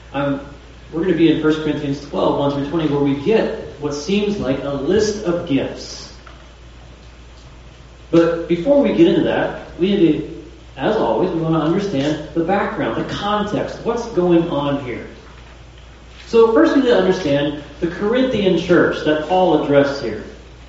We're going to be in 1 Corinthians 12, 1 through 20, where we get what seems like a list of gifts. But before we get into that, we need to, as always, we want to understand the background, the context, what's going on here. So first we need to understand the Corinthian church that Paul addressed here.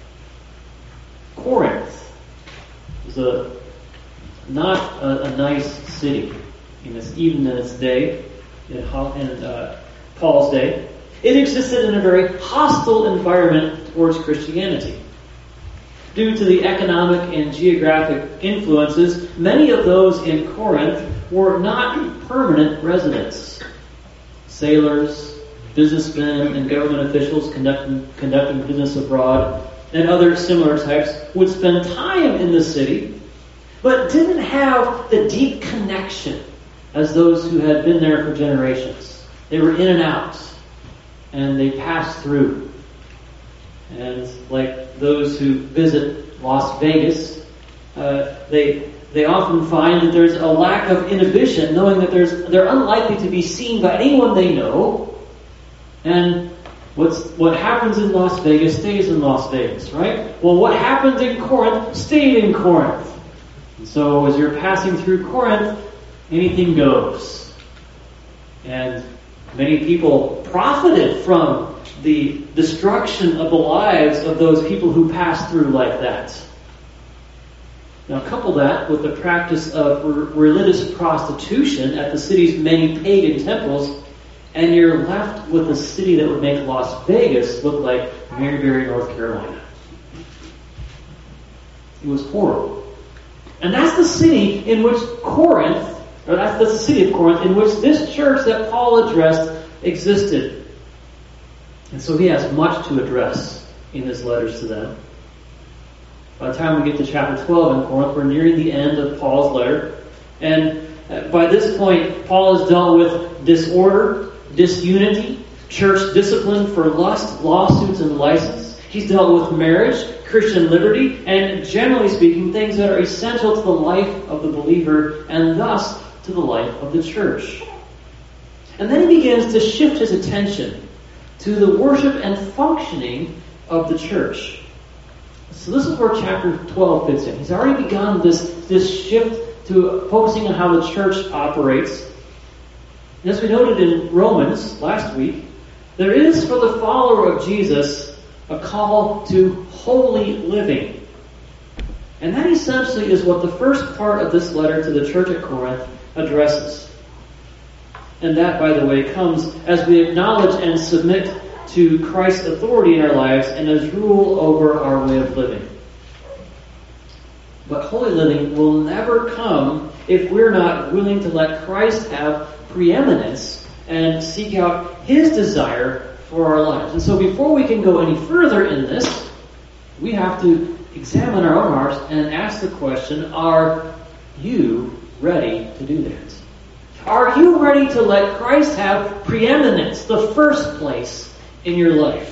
Corinth is not a nice city, even in its day, in Paul's day. It existed in a very hostile environment towards Christianity. Due to the economic and geographic influences, many of those in Corinth were not permanent residents. Sailors, businessmen, and government officials conducting business abroad, and other similar types would spend time in the city, but didn't have the deep connection as those who had been there for generations. They were in and out, and they passed through. And like those who visit Las Vegas, they often find that there's a lack of inhibition, knowing that they're unlikely to be seen by anyone they know. And what happens in Las Vegas stays in Las Vegas, right? Well, what happened in Corinth stayed in Corinth. And so as you're passing through Corinth, anything goes. And many people profited from the destruction of the lives of those people who passed through like that. Now couple that with the practice of religious prostitution at the city's many pagan temples, and you're left with a city that would make Las Vegas look like Maryberry, North Carolina. It was horrible. And that's the city in which that's the city of Corinth in which this church that Paul addressed existed. And so he has much to address in his letters to them. By the time we get to chapter 12 in Corinth, we're nearing the end of Paul's letter. And by this point, Paul has dealt with disorder, disunity, church discipline for lust, lawsuits, and license. He's dealt with marriage, Christian liberty, and generally speaking, things that are essential to the life of the believer and thus to the life of the church. And then he begins to shift his attention to the worship and functioning of the church. So this is where chapter 12 fits in. He's already begun this shift to focusing on how the church operates. And as we noted in Romans last week, there is for the follower of Jesus a call to holy living. And that essentially is what the first part of this letter to the church at Corinth addresses. And that, by the way, comes as we acknowledge and submit to Christ's authority in our lives and His rule over our way of living. But holy living will never come if we're not willing to let Christ have preeminence and seek out His desire for our lives. And so before we can go any further in this, we have to examine our own hearts and ask the question, are you ready to do that? Are you ready to let Christ have preeminence, the first place in your life?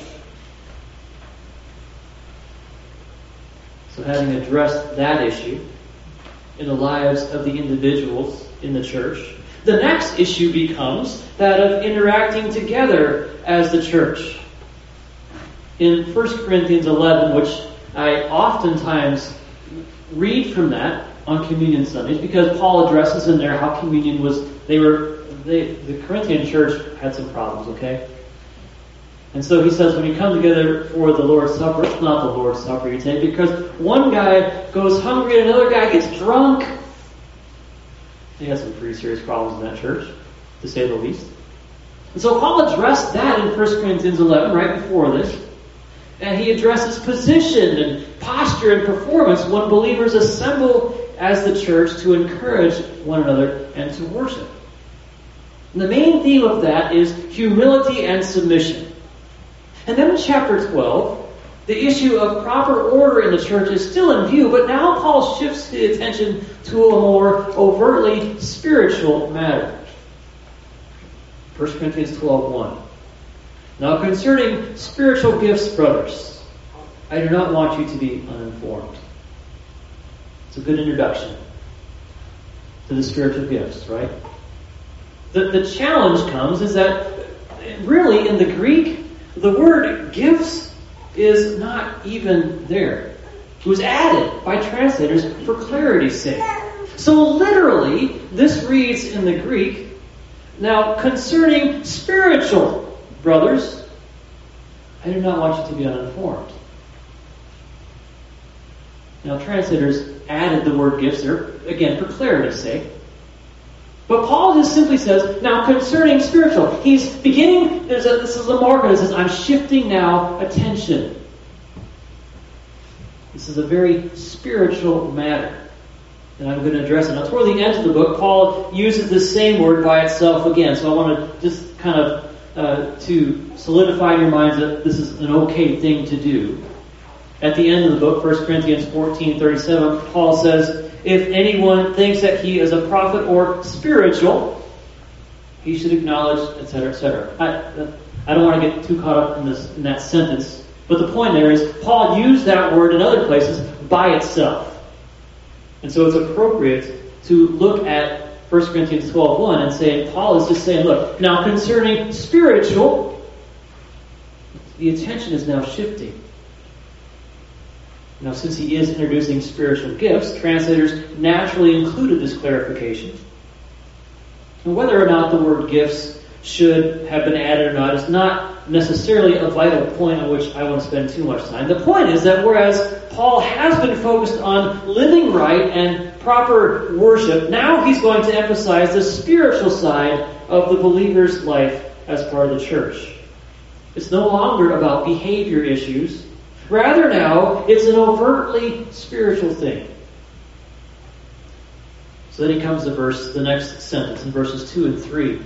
So having addressed that issue in the lives of the individuals in the church, the next issue becomes that of interacting together as the church. In 1 Corinthians 11, which I oftentimes read from that on Communion Sundays, because Paul addresses in there how communion was, the Corinthian church had some problems, okay? And so he says when you come together for the Lord's Supper, it's not the Lord's Supper you take, because one guy goes hungry and another guy gets drunk. They had some pretty serious problems in that church, to say the least. And so Paul addressed that in 1 Corinthians 11, right before this. And he addresses position and posture and performance when believers assemble as the church to encourage one another and to worship. And the main theme of that is humility and submission. And then in chapter 12, the issue of proper order in the church is still in view, but now Paul shifts the attention to a more overtly spiritual matter. 1 Corinthians 12:1. Now concerning spiritual gifts, brothers, I do not want you to be uninformed. It's a good introduction to the spiritual gifts, right? The challenge comes is that really in the Greek, the word gifts is not even there. It was added by translators for clarity's sake. So literally, this reads in the Greek, now concerning spiritual brothers, I do not want you to be uninformed. Now translators added the word gifts there, again, for clarity's sake. But Paul just simply says, now concerning spiritual, he's beginning, this is a marker that says, I'm shifting now attention. This is a very spiritual matter. And I'm going to address it. Now, toward the end of the book, Paul uses this same word by itself again. So I want to just kind of to solidify in your minds that this is an okay thing to do. At the end of the book, 1 Corinthians 14:37, Paul says, if anyone thinks that he is a prophet or spiritual, he should acknowledge, etc., etc. I don't want to get too caught up in that sentence. But the point there is, Paul used that word in other places by itself. And so it's appropriate to look at 1 Corinthians 12:1 and say, Paul is just saying, look, now concerning spiritual, the attention is now shifting. Now, since he is introducing spiritual gifts, translators naturally included this clarification. And whether or not the word gifts should have been added or not is not necessarily a vital point on which I want to spend too much time. The point is that whereas Paul has been focused on living right and proper worship, now he's going to emphasize the spiritual side of the believer's life as part of the church. It's no longer about behavior issues. Rather now, it's an overtly spiritual thing. So then he comes to the next sentence in verses 2 and 3.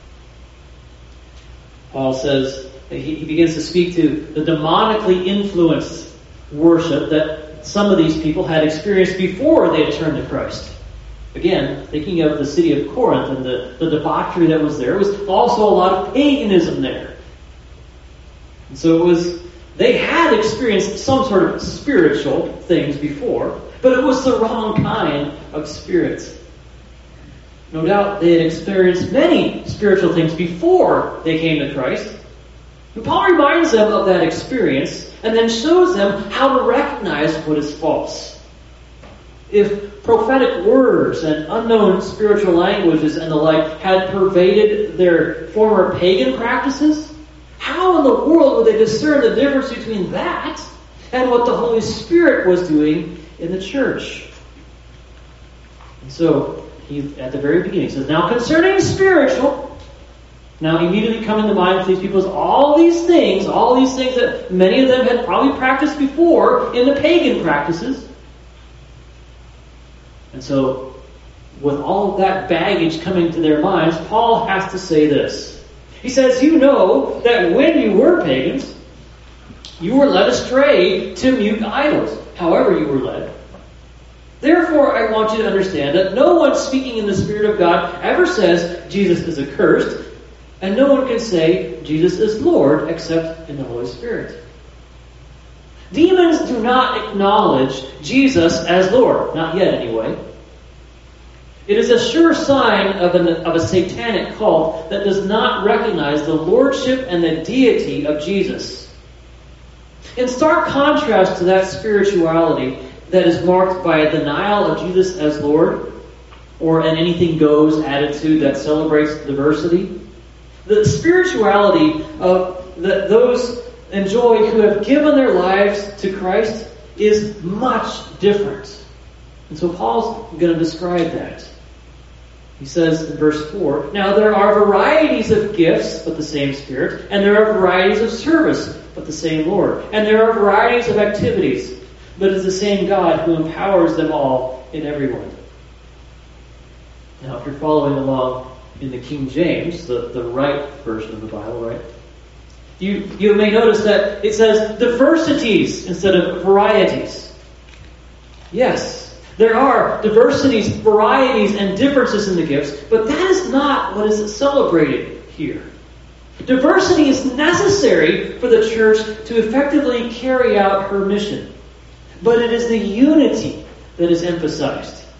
Paul says, he begins to speak to the demonically influenced worship that some of these people had experienced before they had turned to Christ. Again, thinking of the city of Corinth and the debauchery that was there, was also a lot of paganism there. And so they had experienced some sort of spiritual things before, but it was the wrong kind of spirits. No doubt they had experienced many spiritual things before they came to Christ. And Paul reminds them of that experience and then shows them how to recognize what is false. If prophetic words and unknown spiritual languages and the like had pervaded their former pagan practices, how in the world would they discern the difference between that and what the Holy Spirit was doing in the church? And so, he, at the very beginning, says, now concerning spiritual, now immediately coming to mind for these people is all these things that many of them had probably practiced before in the pagan practices. And so, with all of that baggage coming to their minds, Paul has to say this. He says, you know that when you were pagans, you were led astray to mute idols, however you were led. Therefore, I want you to understand that no one speaking in the Spirit of God ever says Jesus is accursed, and no one can say Jesus is Lord except in the Holy Spirit. Demons do not acknowledge Jesus as Lord, not yet anyway. It is a sure sign of a satanic cult that does not recognize the lordship and the deity of Jesus. In stark contrast to that spirituality that is marked by a denial of Jesus as Lord, or an anything goes attitude that celebrates diversity, the spirituality of those enjoy who have given their lives to Christ is much different. And so Paul's going to describe that. He says in verse 4, now there are varieties of gifts, but the same Spirit, and there are varieties of service, but the same Lord. And there are varieties of activities, but it is the same God who empowers them all in everyone. Now, if you're following along in the King James, the right version of the Bible, right? You may notice that it says diversities instead of varieties. Yes. There are diversities, varieties, and differences in the gifts, but that is not what is celebrated here. Diversity is necessary for the church to effectively carry out her mission, but it is the unity that is emphasized.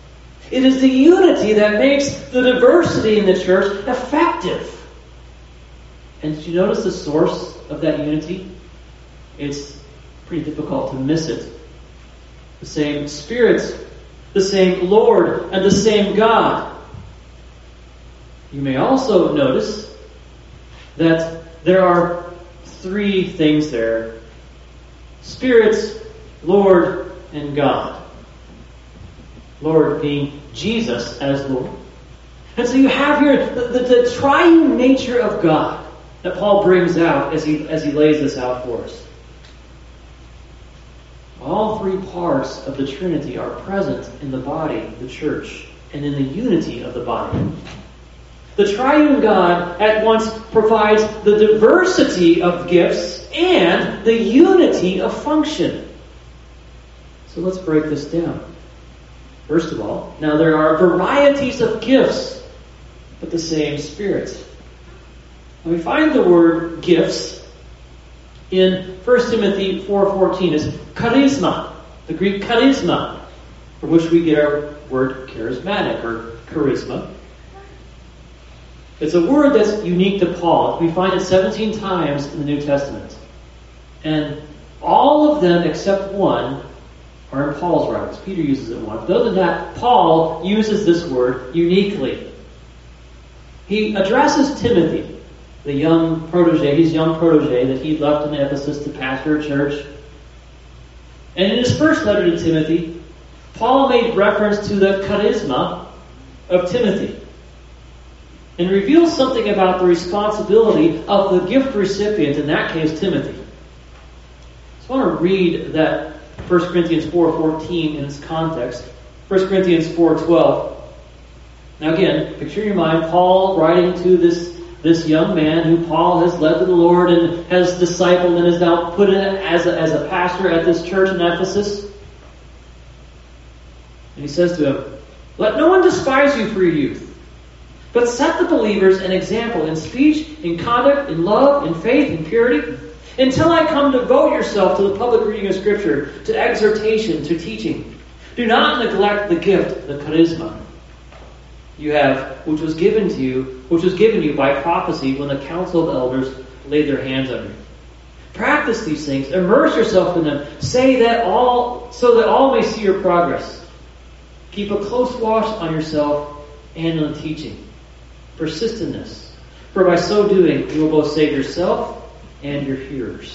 It is the unity that makes the diversity in the church effective. And did you notice the source of that unity? It's pretty difficult to miss it. The same Spirit, the same Lord, and the same God. You may also notice that there are three things there. Spirit, Lord, and God. Lord being Jesus as Lord. And so you have here the triune nature of God that Paul brings out as he lays this out for us. All three parts of the Trinity are present in the body, the church, and in the unity of the body. The triune God at once provides the diversity of gifts and the unity of function. So let's break this down. First of all, now there are varieties of gifts, but the same Spirit. And we find the word gifts in 1 Timothy 4:14 is charisma, the Greek charisma, from which we get our word charismatic or charisma. It's a word that's unique to Paul. We find it 17 times in the New Testament. And all of them except one are in Paul's writings. Peter uses it once. But other than that, Paul uses this word uniquely. He addresses Timothy, the young protege, his young protege that he left in Ephesus to pastor a church. And in his first letter to Timothy, Paul made reference to the charisma of Timothy and reveals something about the responsibility of the gift recipient, in that case, Timothy. I just want to read that 1 Corinthians 4:14 in its context. 1 Corinthians 4:12. Now again, picture in your mind Paul writing to this young man who Paul has led to the Lord and has discipled and is now put in as a pastor at this church in Ephesus. And he says to him, "Let no one despise you for your youth, but set the believers an example in speech, in conduct, in love, in faith, in purity. Until I come, devote yourself to the public reading of Scripture, to exhortation, to teaching. Do not neglect the gift, the charisma you have, which was given you by prophecy when the council of elders laid their hands on you. Practice these things, immerse yourself in them, so that all may see your progress. Keep a close watch on yourself and on teaching. Persist in this, for by so doing you will both save yourself and your hearers."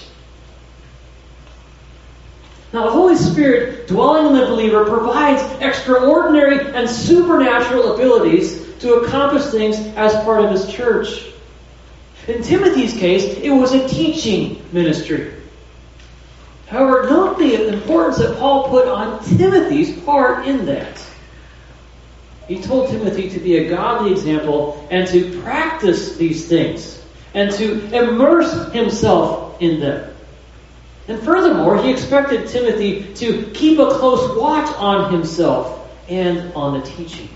Now, the Holy Spirit dwelling in the believer provides extraordinary and supernatural abilities to accomplish things as part of his church. In Timothy's case, it was a teaching ministry. However, note the importance that Paul put on Timothy's part in that. He told Timothy to be a godly example and to practice these things and to immerse himself in them. And furthermore, he expected Timothy to keep a close watch on himself and on the teaching.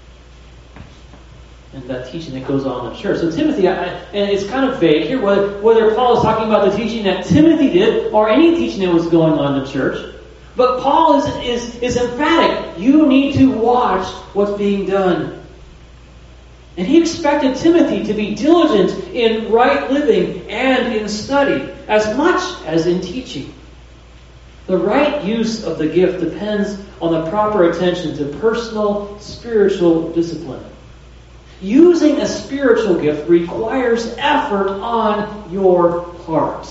And that teaching that goes on in the church. So Timothy, and it's kind of vague here, whether Paul is talking about the teaching that Timothy did or any teaching that was going on in the church. But Paul is emphatic. You need to watch what's being done. And he expected Timothy to be diligent in right living and in study, as much as in teaching. The right use of the gift depends on the proper attention to personal spiritual discipline. Using a spiritual gift requires effort on your part.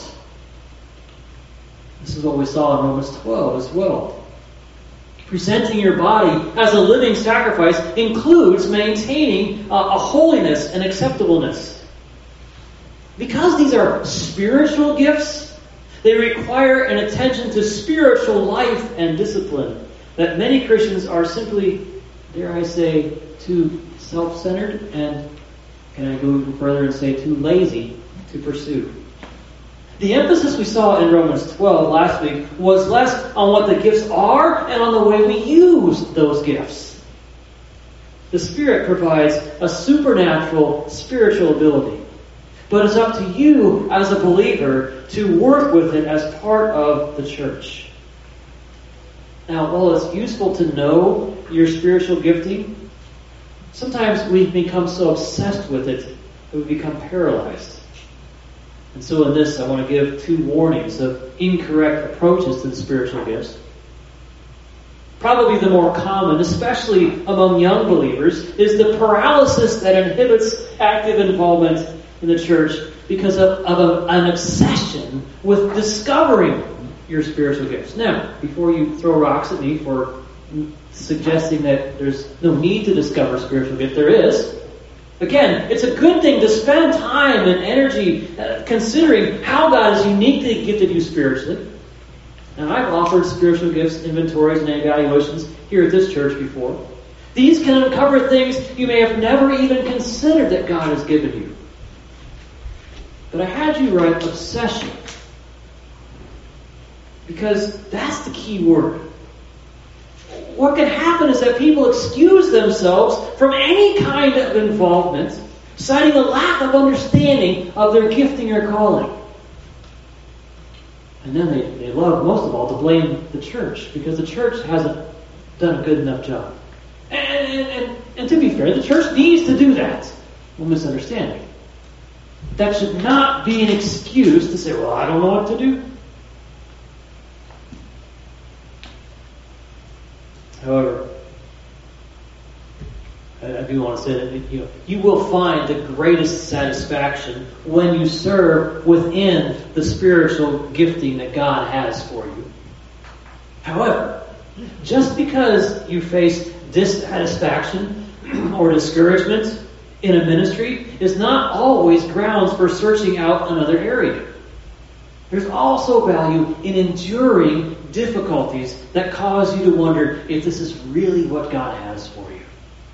This is what we saw in Romans 12 as well. Presenting your body as a living sacrifice includes maintaining a holiness and acceptableness. Because these are spiritual gifts, they require an attention to spiritual life and discipline that many Christians are simply, dare I say, too self-centered and, can I go even further and say, too lazy to pursue. The emphasis we saw in Romans 12 last week was less on what the gifts are and on the way we use those gifts. The Spirit provides a supernatural spiritual ability, but it's up to you as a believer to work with it as part of the church. Now, while it's useful to know your spiritual gifting, sometimes we become so obsessed with it that we become paralyzed. And so in this, I want to give 2 warnings of incorrect approaches to the spiritual gifts. Probably the more common, especially among young believers, is the paralysis that inhibits active involvement in the church because of an obsession with discovering your spiritual gifts. Now, before you throw rocks at me for suggesting that there's no need to discover spiritual gifts, there is. Again, it's a good thing to spend time and energy considering how God has uniquely gifted you spiritually. Now, I've offered spiritual gifts inventories and evaluations here at this church before. These can uncover things you may have never even considered that God has given you. But I had you write obsession, because that's the key word. What can happen is that people excuse themselves from any kind of involvement, citing a lack of understanding of their gifting or calling. And then they love, most of all, to blame the church, because the church hasn't done a good enough job. And to be fair, the church needs to do that. No misunderstanding. That should not be an excuse to say, well, I don't know what to do. However, I do want to say that you will find the greatest satisfaction when you serve within the spiritual gifting that God has for you. However, just because you face dissatisfaction or discouragement in a ministry is not always grounds for searching out another area. There's also value in enduring difficulties that cause you to wonder if this is really what God has for you.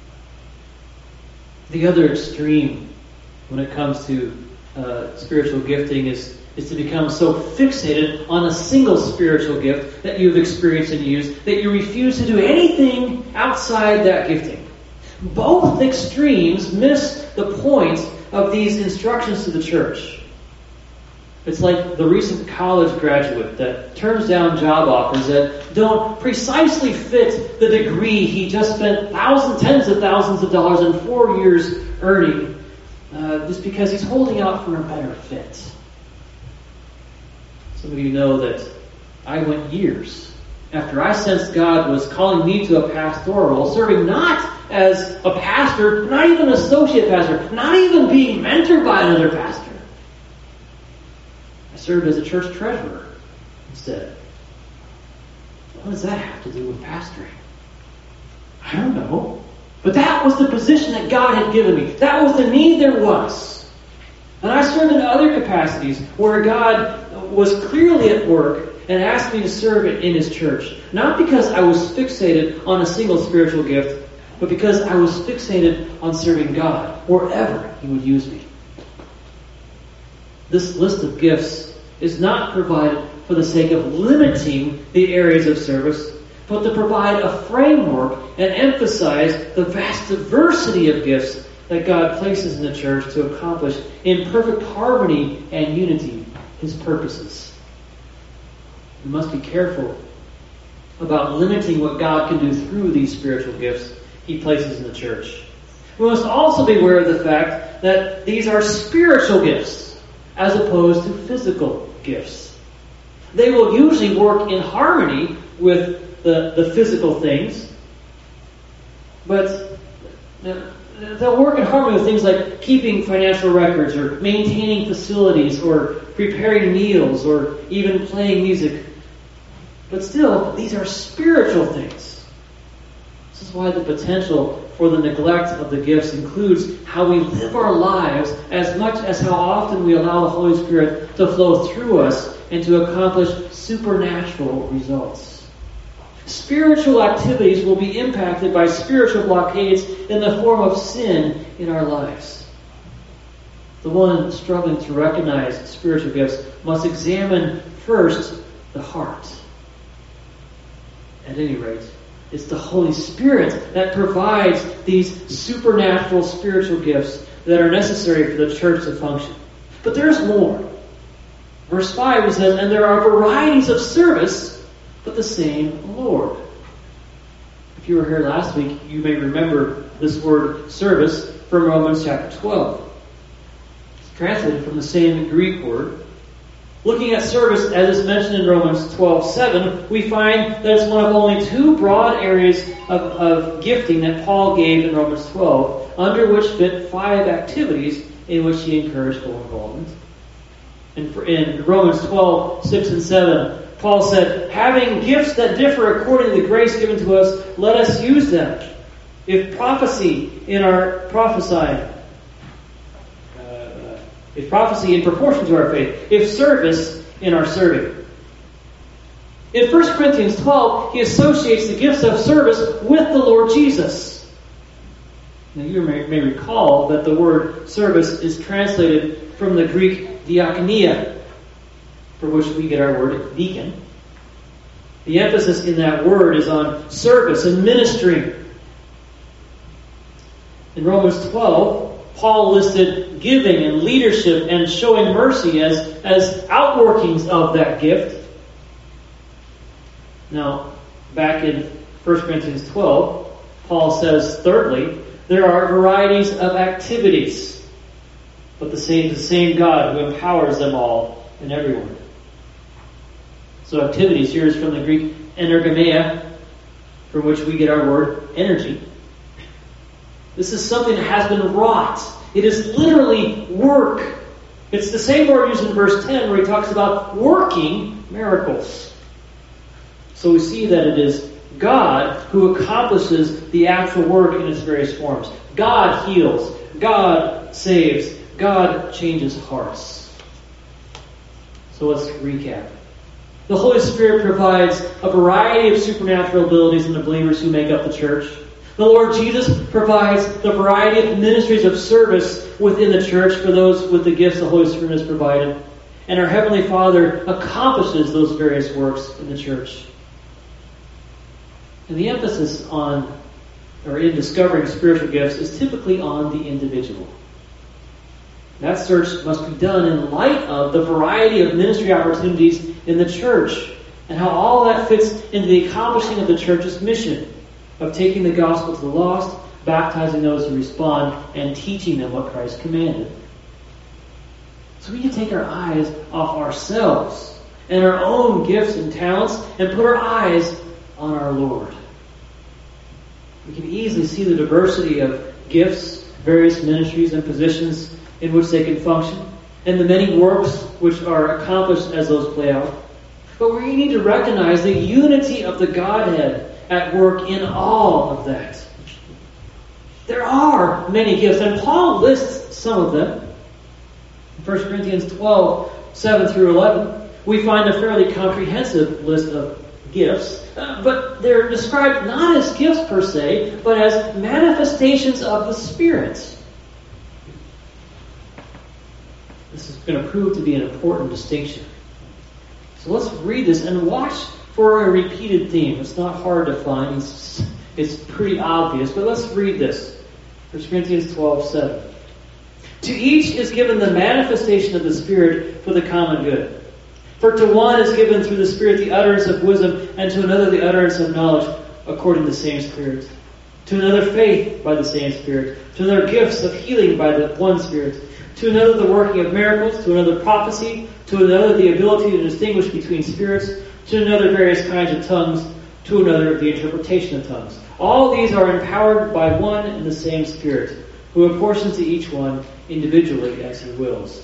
The other extreme when it comes to spiritual gifting is to become so fixated on a single spiritual gift that you've experienced and used that you refuse to do anything outside that gifting. Both extremes miss the point of these instructions to the church. It's like the recent college graduate that turns down job offers that don't precisely fit the degree he just spent tens of thousands of dollars in 4 years earning, just because he's holding out for a better fit. Some of you know that I went years after I sensed God was calling me to a pastoral role, serving not as a pastor, not even an associate pastor, not even being mentored by another pastor. I served as a church treasurer instead. What does that have to do with pastoring? I don't know. But that was the position that God had given me. That was the need there was. And I served in other capacities where God was clearly at work and asked me to serve in His church. Not because I was fixated on a single spiritual gift, but because I was fixated on serving God wherever He would use me. This list of gifts is not provided for the sake of limiting the areas of service, but to provide a framework and emphasize the vast diversity of gifts that God places in the church to accomplish in perfect harmony and unity His purposes. We must be careful about limiting what God can do through these spiritual gifts He places in the church. We must also be aware of the fact that these are spiritual gifts as opposed to physical gifts. They will usually work in harmony with the physical things, but they'll work in harmony with things like keeping financial records or maintaining facilities or preparing meals or even playing music. But still, these are spiritual things. This is why the potential for the neglect of the gifts includes how we live our lives as much as how often we allow the Holy Spirit to flow through us and to accomplish supernatural results. Spiritual activities will be impacted by spiritual blockades in the form of sin in our lives. The one struggling to recognize spiritual gifts must examine first the heart. At any rate, it's the Holy Spirit that provides these supernatural spiritual gifts that are necessary for the church to function. But there's more. Verse 5 says, and there are varieties of service, but the same Lord. you were here last week, you may remember this word service from Romans chapter 12. It's translated from the same Greek word. Looking at service, as is mentioned in Romans 12:7, we find that it's one of only two broad areas of gifting that Paul gave in Romans 12, under which fit 5 activities in which he encouraged full involvement. In Romans 12:6 and 7, Paul said, having gifts that differ according to the grace given to us, let us use them. If prophecy in proportion to our faith, if service in our serving. In 1 Corinthians 12, he associates the gifts of service with the Lord Jesus. Now you may recall that the word service is translated from the Greek diakonia, for which we get our word deacon. The emphasis in that word is on service and ministry. In Romans 12, Paul listed giving and leadership and showing mercy as outworkings of that gift. Now, back in 1 Corinthians 12, Paul says, thirdly, there are varieties of activities, but the same God who empowers them all and everyone. So activities here is from the Greek energeia, from which we get our word energy. This is something that has been wrought. It is literally work. It's the same word used in verse 10 where he talks about working miracles. So we see that it is God who accomplishes the actual work in its various forms. God heals. God saves. God changes hearts. So let's recap. The Holy Spirit provides a variety of supernatural abilities in the believers who make up the church. The Lord Jesus provides the variety of ministries of service within the church for those with the gifts the Holy Spirit has provided. And our Heavenly Father accomplishes those various works in the church. And the emphasis in discovering spiritual gifts is typically on the individual. That search must be done in light of the variety of ministry opportunities in the church and how all that fits into the accomplishing of the church's mission of taking the gospel to the lost, baptizing those who respond, and teaching them what Christ commanded. So we need to take our eyes off ourselves and our own gifts and talents and put our eyes on our Lord. We can easily see the diversity of gifts, various ministries and positions in which they can function, and the many works which are accomplished as those play out. But we need to recognize the unity of the Godhead at work in all of that. There are many gifts, and Paul lists some of them. In 1 Corinthians 12:7-11, we find a fairly comprehensive list of gifts, but they're described not as gifts per se, but as manifestations of the Spirit. This is going to prove to be an important distinction. So let's read this and watch for a repeated theme. It's not hard to find. It's pretty obvious, but let's read this. 1 Corinthians 12:7. To each is given the manifestation of the Spirit for the common good. For to one is given through the Spirit the utterance of wisdom, and to another the utterance of knowledge according to the same Spirit. To another faith by the same Spirit. To another gifts of healing by the one Spirit. To another the working of miracles. To another prophecy. To another the ability to distinguish between spirits. To another various kinds of tongues. To another the interpretation of tongues. All these are empowered by one and the same Spirit, who apportions to each one individually as He wills.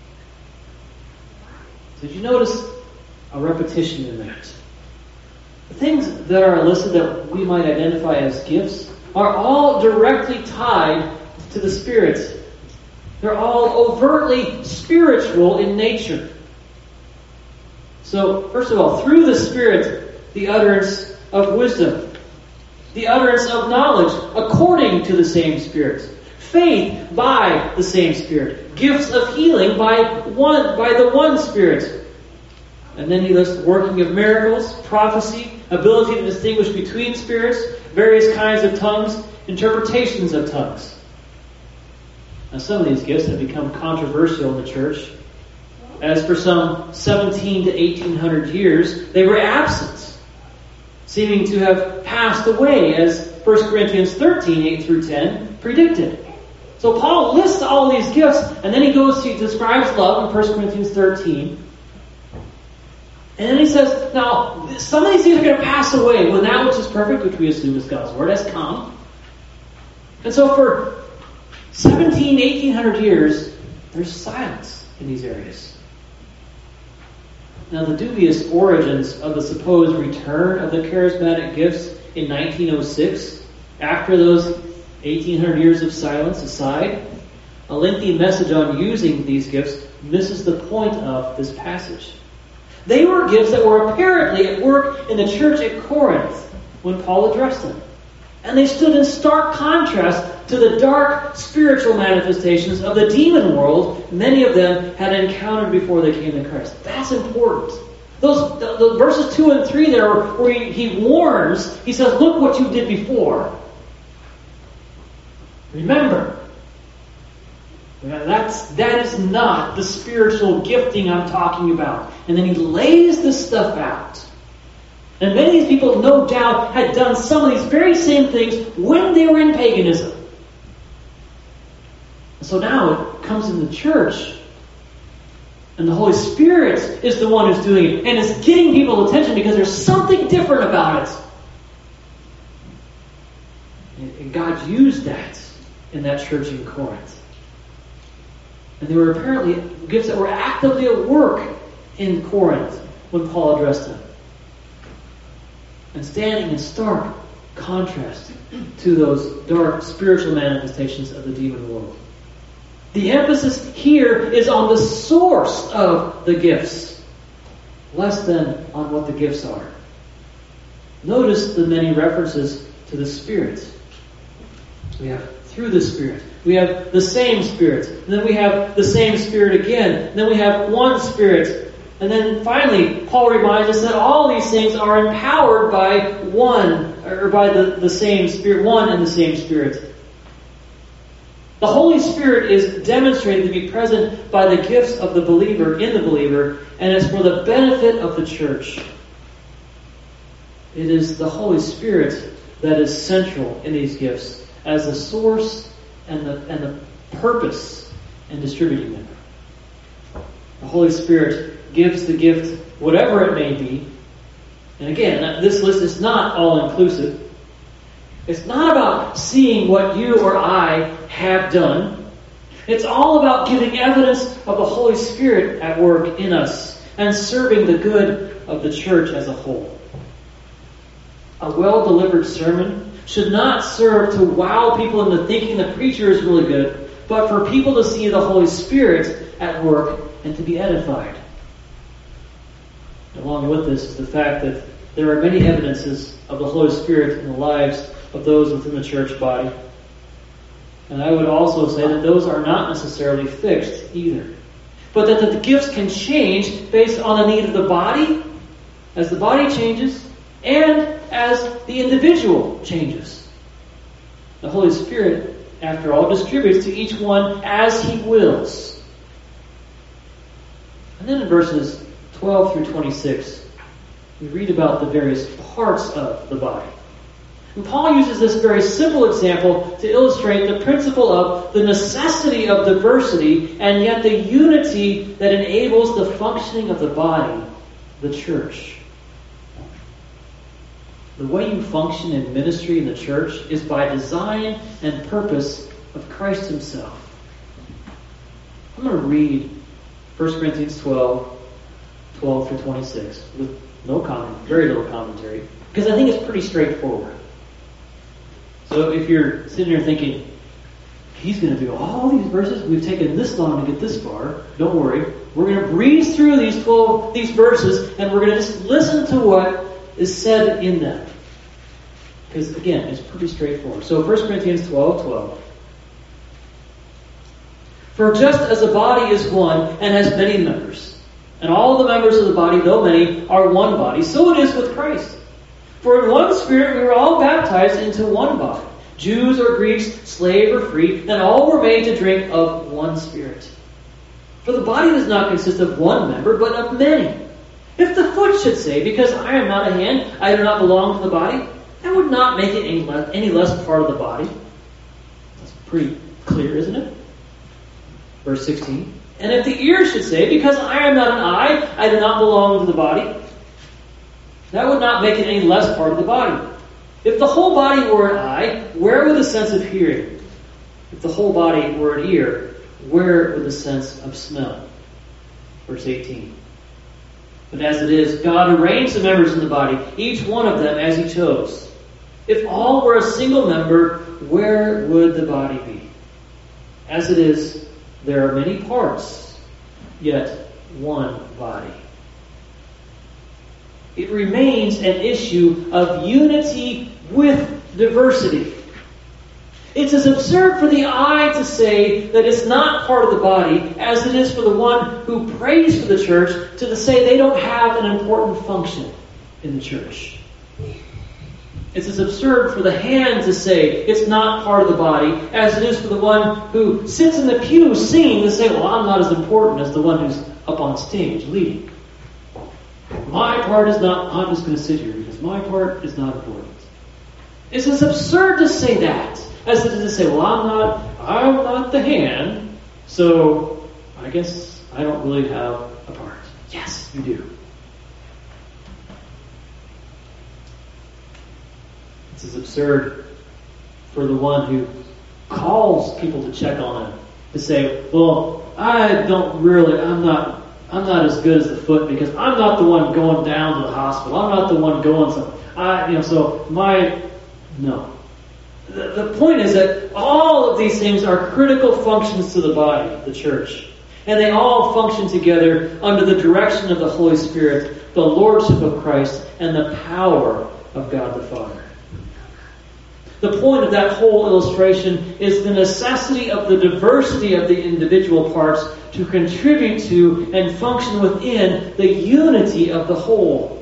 Did you notice a repetition in that? The things that are listed that we might identify as gifts are all directly tied to the Spirit. They're all overtly spiritual in nature. So, first of all, through the Spirit, the utterance of wisdom, the utterance of knowledge according to the same Spirit, faith by the same Spirit, gifts of healing by the one Spirit. And then he lists working of miracles, prophecy, ability to distinguish between spirits, various kinds of tongues, interpretations of tongues. Now some of these gifts have become controversial in the church, as for some 17 to 1800 years they were absent, seeming to have passed passed away, as 1 Corinthians 13, 8 through 10 predicted. So Paul lists all these gifts, and then he describes love in 1 Corinthians 13. And then he says, now, some of these things are going to pass away when that which is perfect, which we assume is God's Word, has come. And so for 1800 years, there's silence in these areas. Now, the dubious origins of the supposed return of the charismatic gifts in 1906, after those 1800 years of silence aside, a lengthy message on using these gifts misses the point of this passage. They were gifts that were apparently at work in the church at Corinth when Paul addressed them. And they stood in stark contrast to the dark spiritual manifestations of the demon world many of them had encountered before they came to Christ. That's important. The verses 2 and 3 there where he warns, he says, look what you did before. Remember. That is not the spiritual gifting I'm talking about. And then he lays this stuff out. And many of these people, no doubt, had done some of these very same things when they were in paganism. And so now it comes in the church. And the Holy Spirit is the one who's doing it. And it's getting people's attention because there's something different about it. And God used that in that church in Corinth. And there were apparently gifts that were actively at work in Corinth when Paul addressed them. And standing in stark contrast to those dark spiritual manifestations of the demon world. The emphasis here is on the source of the gifts, less than on what the gifts are. Notice the many references to the Spirit. We have through the Spirit. We have the same Spirit. And then we have the same Spirit again. And then we have one Spirit. And then finally, Paul reminds us that all these things are empowered by one, or by the same Spirit, one and the same Spirit. The Holy Spirit is demonstrated to be present by the gifts of the believer, in the believer, and it's for the benefit of the church. It is the Holy Spirit that is central in these gifts as the source and the purpose in distributing them. The Holy Spirit gives the gift, whatever it may be. And again, this list is not all-inclusive. It's not about seeing what you or I have done. It's all about giving evidence of the Holy Spirit at work in us and serving the good of the church as a whole. A well-delivered sermon should not serve to wow people into thinking the preacher is really good, but for people to see the Holy Spirit at work and to be edified. Along with this is the fact that there are many evidences of the Holy Spirit in the lives of those within the church body. And I would also say that those are not necessarily fixed either. But that the gifts can change based on the need of the body, as the body changes, and as the individual changes. The Holy Spirit, after all, distributes to each one as He wills. And then in verses 12 through 26, we read about the various parts of the body. And Paul uses this very simple example to illustrate the principle of the necessity of diversity and yet the unity that enables the functioning of the body, the church. The way you function in ministry in the church is by design and purpose of Christ Himself. I'm going to read 1 Corinthians 12 through 26 with no comment, very little commentary, because I think it's pretty straightforward. So if you're sitting there thinking, he's going to do all these verses, we've taken this long to get this far, don't worry. We're going to breeze through these verses, and we're going to just listen to what is said in them. Because again, it's pretty straightforward. So 1 Corinthians 12:12. For just as a body is one and has many members, and all the members of the body, though many, are one body, so it is with Christ. For in one Spirit we were all baptized into one body, Jews or Greeks, slave or free, and all were made to drink of one Spirit. For the body does not consist of one member, but of many. If the foot should say, because I am not a hand, I do not belong to the body, that would not make it any less part of the body. That's pretty clear, isn't it? Verse 16. And if the ear should say, because I am not an eye, I do not belong to the body, that would not make it any less part of the body. If the whole body were an eye, where would the sense of hearing? If the whole body were an ear, where would the sense of smell? Verse 18. But as it is, God arranged the members in the body, each one of them as He chose. If all were a single member, where would the body be? As it is, there are many parts, yet one body. It remains an issue of unity with diversity. It's as absurd for the eye to say that it's not part of the body as it is for the one who prays for the church to say they don't have an important function in the church. It's as absurd for the hand to say it's not part of the body as it is for the one who sits in the pew singing to say, well, I'm not as important as the one who's up on stage leading. My part is not, I'm just going to sit here because my part is not important. It's as absurd to say that as it is to say, well, I'm not the hand, so I guess I don't really have a part. Yes, you do. It's as absurd for the one who calls people to check on him to say, well, I'm not as good as the foot because I'm not the one going down to the hospital. I'm not the one going no. The point is that all of these things are critical functions to the body, the church. And they all function together under the direction of the Holy Spirit, the Lordship of Christ, and the power of God the Father. The point of that whole illustration is the necessity of the diversity of the individual parts to contribute to and function within the unity of the whole.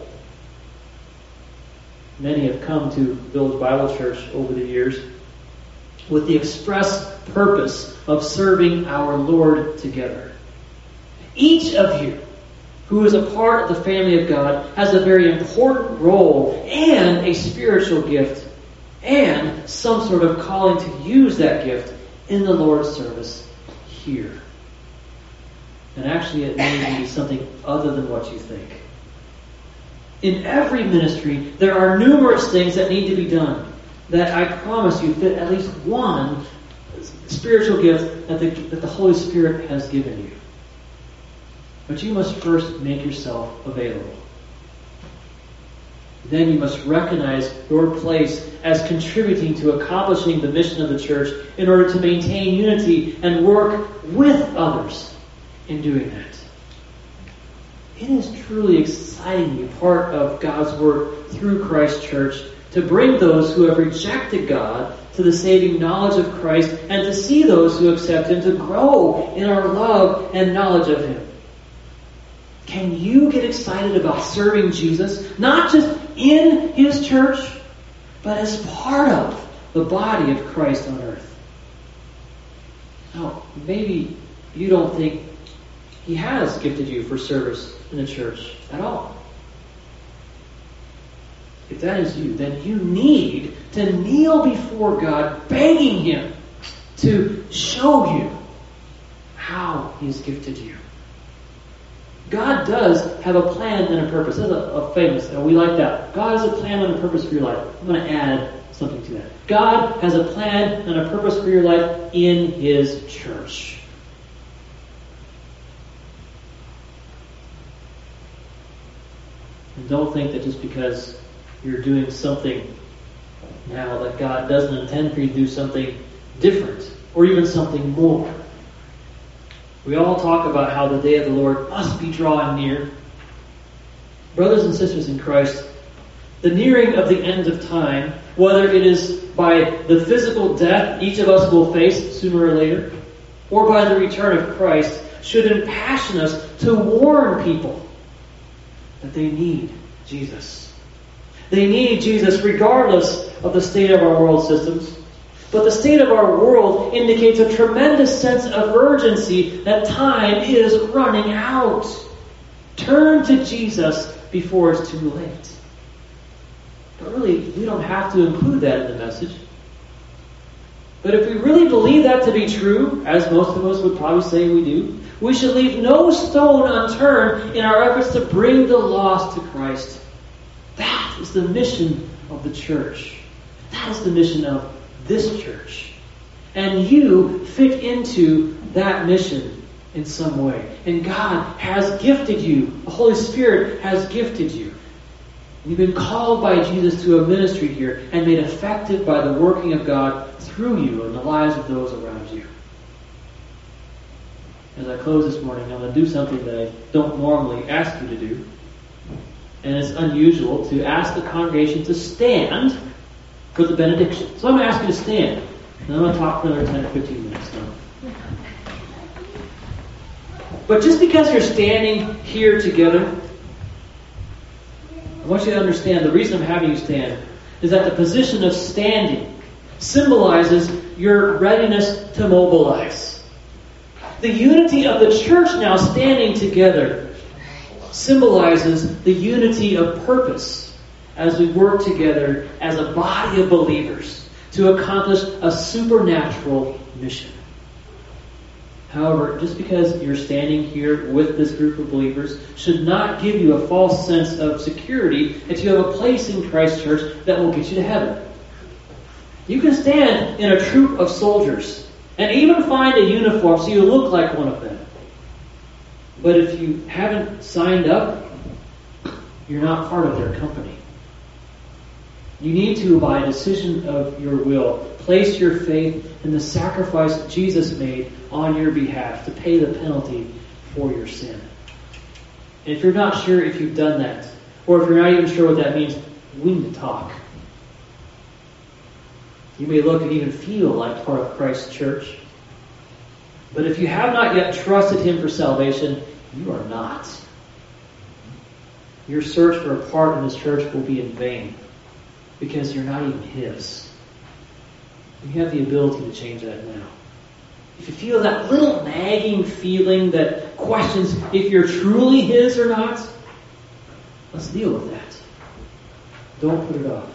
Many have come to Village Bible Church over the years with the express purpose of serving our Lord together. Each of you who is a part of the family of God has a very important role and a spiritual gift and some sort of calling to use that gift in the Lord's service here. And actually it may even be something other than what you think. In every ministry, there are numerous things that need to be done that I promise you fit at least one spiritual gift that the Holy Spirit has given you. But you must first make yourself available. Then you must recognize your place as contributing to accomplishing the mission of the church in order to maintain unity and work with others in doing that. It is truly exciting to be part of God's work through Christ's church to bring those who have rejected God to the saving knowledge of Christ and to see those who accept Him to grow in our love and knowledge of Him. Can you get excited about serving Jesus, not just in His church, but as part of the body of Christ on earth? Now, maybe you don't think He has gifted you for service in the church at all. If that is you, then you need to kneel before God, begging Him to show you how He has gifted you. God does have a plan and a purpose. That's a famous, and we like that. God has a plan and a purpose for your life. I'm going to add something to that. God has a plan and a purpose for your life in His church. And don't think that just because you're doing something now that God doesn't intend for you to do something different or even something more. We all talk about how the day of the Lord must be drawing near. Brothers and sisters in Christ, the nearing of the end of time, whether it is by the physical death each of us will face sooner or later, or by the return of Christ, should impassion us to warn people that they need Jesus. They need Jesus regardless of the state of our world systems. But the state of our world indicates a tremendous sense of urgency that time is running out. Turn to Jesus before it's too late. But really, we don't have to include that in the message. But if we really believe that to be true, as most of us would probably say we do, we should leave no stone unturned in our efforts to bring the lost to Christ. That is the mission of the church. That is the mission of this church. And you fit into that mission in some way. And God has gifted you. The Holy Spirit has gifted you. You've been called by Jesus to a ministry here and made effective by the working of God through you in the lives of those around you. As I close this morning, I'm going to do something that I don't normally ask you to do. And it's unusual to ask the congregation to stand for the benediction. So I'm going to ask you to stand. And I'm going to talk for another 10 or 15 minutes now. But just because you're standing here together, I want you to understand the reason I'm having you stand is that the position of standing symbolizes your readiness to mobilize. The unity of the church now standing together symbolizes the unity of purpose as we work together as a body of believers to accomplish a supernatural mission. However, just because you're standing here with this group of believers should not give you a false sense of security that you have a place in Christ's church that will get you to heaven. You can stand in a troop of soldiers and even find a uniform so you look like one of them. But if you haven't signed up, you're not part of their company. You need to, by decision of your will, place your faith in the sacrifice Jesus made on your behalf to pay the penalty for your sin. And if you're not sure if you've done that, or if you're not even sure what that means, we need to talk. You may look and even feel like part of Christ's church. But if you have not yet trusted Him for salvation, you are not. Your search for a part in this church will be in vain, because you're not even His. You have the ability to change that now. If you feel that little nagging feeling that questions if you're truly His or not, let's deal with that. Don't put it off.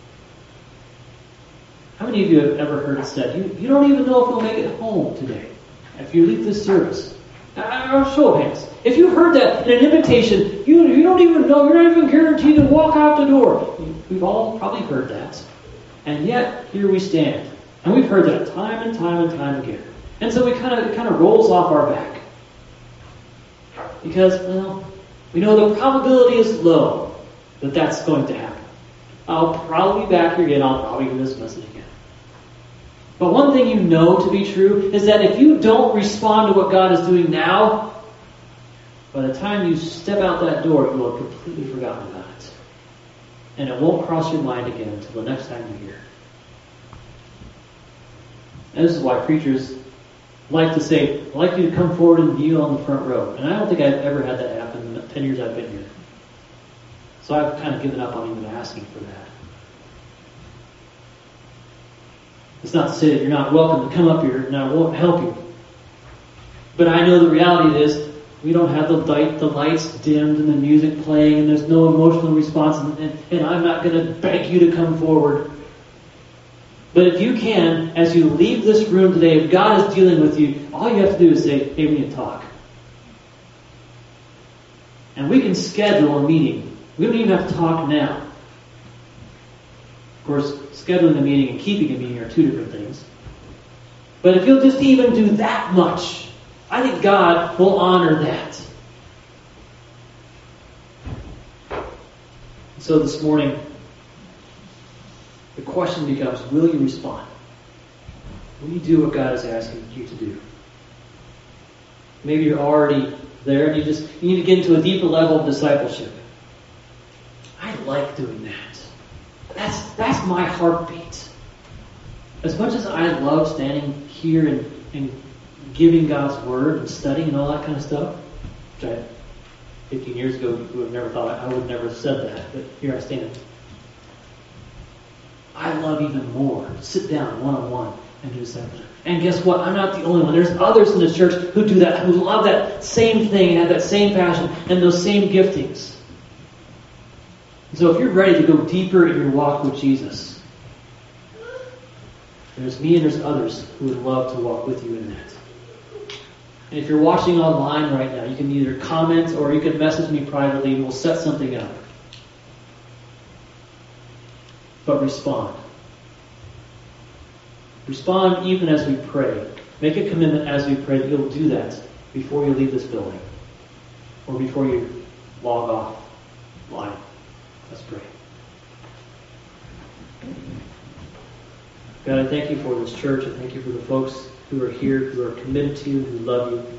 How many of you have ever heard it said, you don't even know if you'll make it home today after you leave this service? Show of hands. If you heard that in an invitation, you don't even know, you're not even guaranteed to walk out the door. We've all probably heard that. And yet, here we stand. And we've heard that time and time and time again. And so it kind of rolls off our back. Because, we know the probability is low that that's going to happen. I'll probably be back here again. I'll probably hear this message again. But one thing you know to be true is that if you don't respond to what God is doing now, by the time you step out that door, you will have completely forgotten about it. And it won't cross your mind again until the next time you hear. And this is why preachers like to say, I'd like you to come forward and kneel on the front row. And I don't think I've ever had that happen in the 10 years I've been here. So I've kind of given up on even asking for that. It's not to say that you're not welcome to come up here and I won't help you. But I know the reality is we don't have the lights dimmed and the music playing and there's no emotional response and I'm not going to beg you to come forward. But if you can, as you leave this room today, if God is dealing with you, all you have to do is say, hey, we need to talk. And we can schedule a meeting. We don't even have to talk now. Of course, scheduling a meeting and keeping a meeting are two different things. But if you'll just even do that much, I think God will honor that. So this morning, the question becomes, will you respond? Will you do what God is asking you to do? Maybe you're already there and you need to get into a deeper level of discipleship. I like doing that. That's my heartbeat. As much as I love standing here and giving God's word and studying and all that kind of stuff, which 15 years ago would have never thought, I would never have said that, but here I stand. I love even more to sit down one-on-one and do discipleship. And guess what? I'm not the only one. There's others in this church who do that, who love that same thing and have that same passion and those same giftings. So if you're ready to go deeper in your walk with Jesus, there's me and there's others who would love to walk with you in that. And if you're watching online right now, you can either comment or you can message me privately and we'll set something up. But respond. Respond even as we pray. Make a commitment as we pray that you'll do that before you leave this building or before you log off line. Let's pray. God, I thank you for this church. I thank you for the folks who are here, who are committed to you, who love you.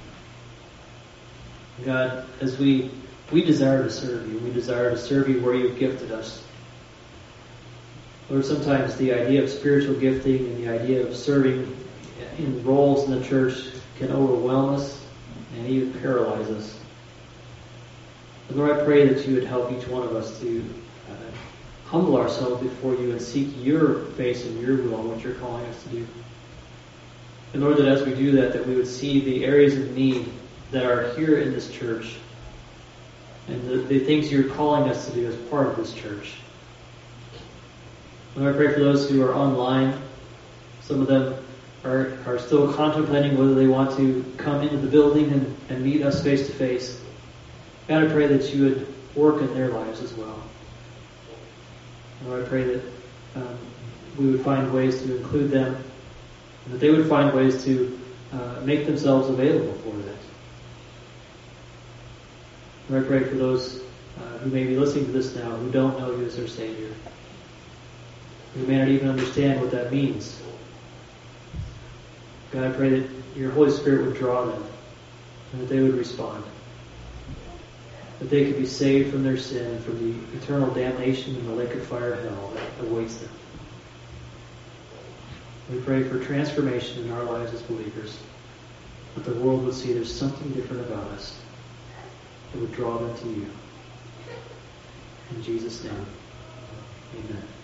God, as we desire to serve you, we desire to serve you where you've gifted us. Lord, sometimes the idea of spiritual gifting and the idea of serving in roles in the church can overwhelm us and even paralyze us. But Lord, I pray that you would help each one of us to humble ourselves before you and seek your face and your will and what you're calling us to do. And Lord, that as we do that, that we would see the areas of need that are here in this church and the things you're calling us to do as part of this church. Lord, I pray for those who are online. Some of them are still contemplating whether they want to come into the building and meet us face to face. God, I pray that you would work in their lives as well. Lord, I pray that we would find ways to include them and that they would find ways to make themselves available for that. Lord, I pray for those who may be listening to this now who don't know you as their Savior, who may not even understand what that means. God, I pray that your Holy Spirit would draw them and that they would respond. That they could be saved from their sin, from the eternal damnation in the lake of fire hell that awaits them. We pray for transformation in our lives as believers, that the world would see there's something different about us that would draw them to you. In Jesus' name, amen.